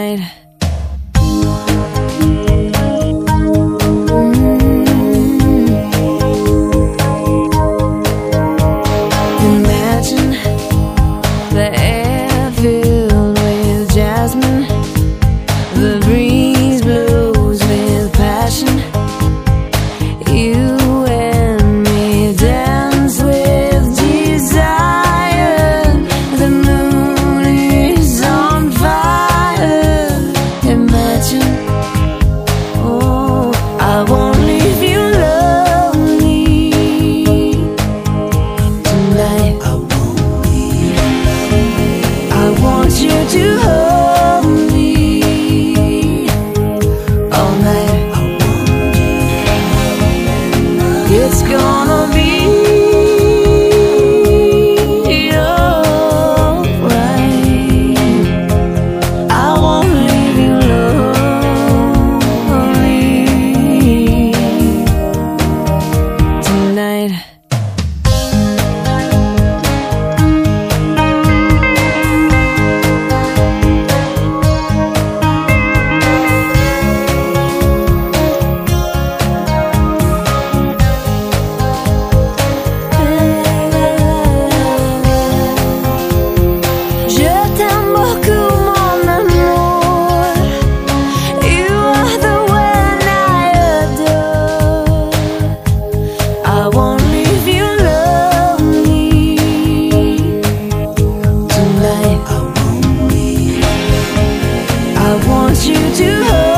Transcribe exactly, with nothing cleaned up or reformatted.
tonight. Imagine the air filled with jasmine, the breeze blows with passion. You and me dance with desire. The moon is on fire. Imagine, oh, I won't leave you lonely tonight. I won't leave you lonely. I want you to hold me all night. It's gonna be alright. I won't leave you lonely tonight. I want you to hold